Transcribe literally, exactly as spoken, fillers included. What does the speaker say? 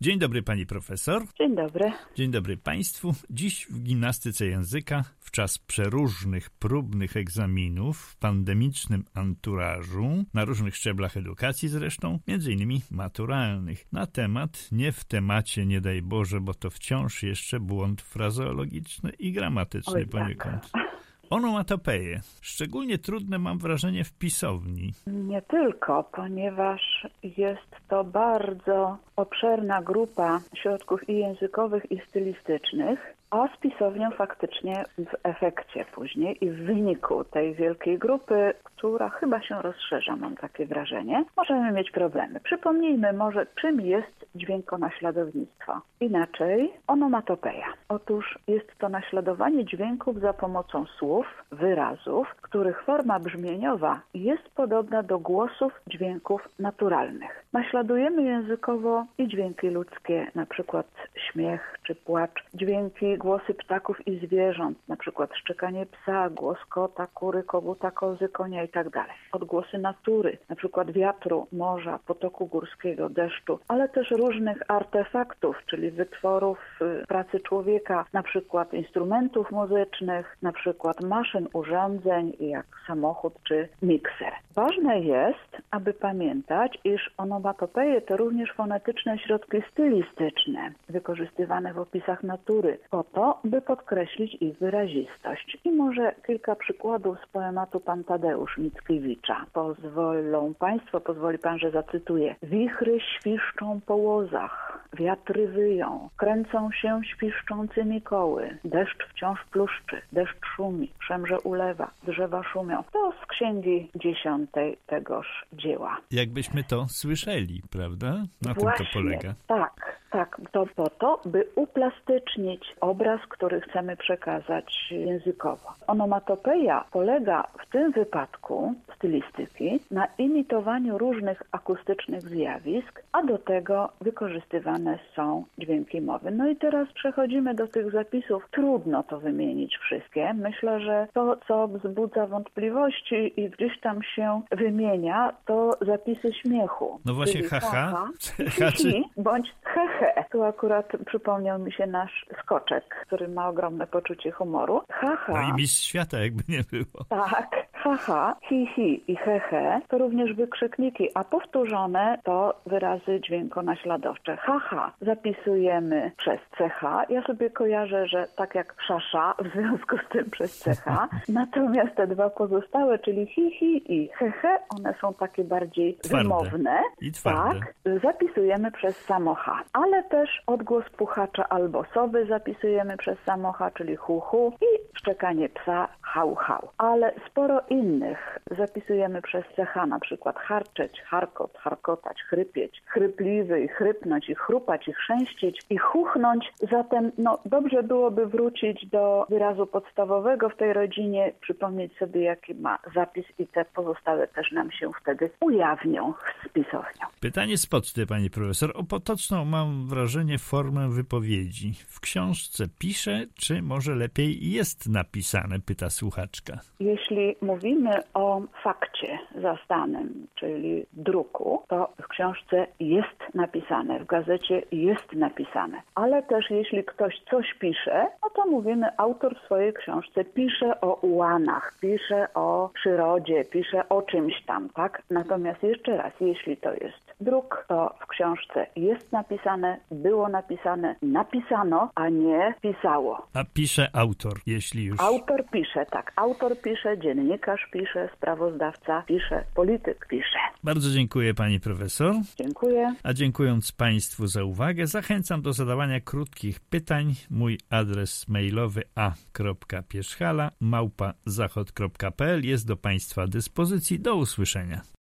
Dzień dobry pani profesor. Dzień dobry. Dzień dobry państwu. Dziś w gimnastyce języka w czas przeróżnych próbnych egzaminów w pandemicznym anturażu, na różnych szczeblach edukacji zresztą, między innymi maturalnych. Na temat, nie w temacie, nie daj Boże, bo to wciąż jeszcze błąd frazeologiczny i gramatyczny Oj, poniekąd. Tak. Onomatopeje. Szczególnie trudne, mam wrażenie, w pisowni. Nie tylko, ponieważ jest to bardzo obszerna grupa środków i językowych, i stylistycznych, a z pisownią faktycznie w efekcie później i w wyniku tej wielkiej grupy, która chyba się rozszerza, mam takie wrażenie, możemy mieć problemy. Przypomnijmy może, czym jest dźwiękonaśladownictwo. Inaczej onomatopeja. Otóż jest to naśladowanie dźwięków za pomocą słów, wyrazów, których forma brzmieniowa jest podobna do głosów dźwięków naturalnych. Naśladujemy językowo i dźwięki ludzkie, na przykład śmiech czy płacz, dźwięki, głosy ptaków i zwierząt, na przykład szczekanie psa, głos kota, kury, koguta, kozy, konia i tak dalej. Odgłosy natury, na przykład wiatru, morza, potoku górskiego, deszczu, ale też różnych artefaktów, czyli wytworów pracy człowieka, na przykład instrumentów muzycznych, na przykład maszyn, urządzeń, jak samochód czy mikser. Ważne jest, aby pamiętać, iż onomatopeje to również fonetyczne środki stylistyczne, wykorzystywane w opisach natury, po to, by podkreślić ich wyrazistość. I może kilka przykładów z poematu Pan Tadeusz Mickiewicza. Pozwolą Państwo, pozwoli Pan, że zacytuję. Wichry świszczą po łozach, wiatry wyją, kręcą się świszczącymi koły, deszcz wciąż pluszczy, deszcz szumi, szemrze ulewa, drzewa szumią. To z księgi dziesiątej tegoż dzieła. Jakbyśmy to słyszeli, prawda? Na Właśnie, tym to polega. Tak, tak. To po to, by uplastycznić obraz, który chcemy przekazać językowo. Onomatopeja polega w tym wypadku stylistyki na imitowaniu różnych akustycznych zjawisk, a do tego wykorzystywane są dźwięki mowy. No i teraz przechodzimy do tych zapisów. Trudno to wymienić wszystkie. Myślę, że to, co wzbudza wątpliwości i gdzieś tam się wymienia, to zapisy śmiechu. No właśnie, Czyli haha, haha, hi, bądź hehe. Tu akurat przypomniał mi się nasz skoczek, który ma ogromne poczucie humoru. Haha. No i mistrz świata, jakby nie było. Tak, haha, hi, hi i hehe to również wykrzykniki, a powtórzone to wyrazy dźwiękonaśladowcze. Haha zapisujemy przez ch. Ja sobie kojarzę, że tak jak szasza, w związku z tym przez ch. Natomiast te dwa pozostałe, czyli hi, hi i hehe, one są takie bardziej twarde. Wymowne. I twarde. Tak, zapisujemy przez samo h. Ale też odgłos puchacza albo sowy zapisujemy przez samo h, czyli hu, hu i szczekanie psa hał, hał. Ale sporo innych zapisujemy przez ch, na przykład harczeć, harkot, harkotać, chrypieć, chrypliwy i chrypnąć i chrupać i chrzęścieć i chuchnąć. Zatem no, dobrze byłoby wrócić do wyrazu podstawowego w tej rodzinie, przypomnieć sobie jaki ma zapis i te pozostałe też nam się wtedy ujawnią z pisownią. Pytanie z poczty, pani profesor. O potoczną, mam wrażenie, formę wypowiedzi. W książce pisze, czy może lepiej jest napisane, pyta słuchaczka. Jeśli mówimy o fakcie zastanym, czyli druku, to w książce jest napisane, w gazecie jest napisane. Ale też jeśli ktoś coś pisze, no to mówimy, autor w swojej książce pisze o ułanach, pisze o przyrodzie, pisze o czymś tam, tak? Natomiast jeszcze raz, jeśli to jest druk, to w książce jest napisane, było napisane, napisano, a nie pisało. A pisze autor, jeśli już... Autor pisze, tak. Autor pisze, dziennikarz pisze, sprawozdawca pisze, polityk pisze. Bardzo dziękuję pani profesor. Dziękuję. A dziękując państwu za uwagę, zachęcam do zadawania krótkich pytań. Mój adres mailowy a kropka pierzchala małpa zachod kropka p l jest do państwa dyspozycji. Do usłyszenia.